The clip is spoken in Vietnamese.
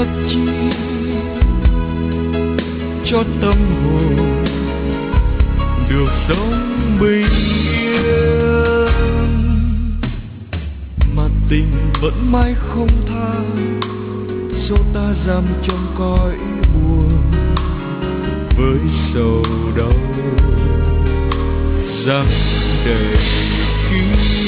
ước chi cho tâm hồn được sống bình yên, mà tình vẫn mãi không tha, số ta giam trong cõi buồn với sầu đau giăng đầy kín.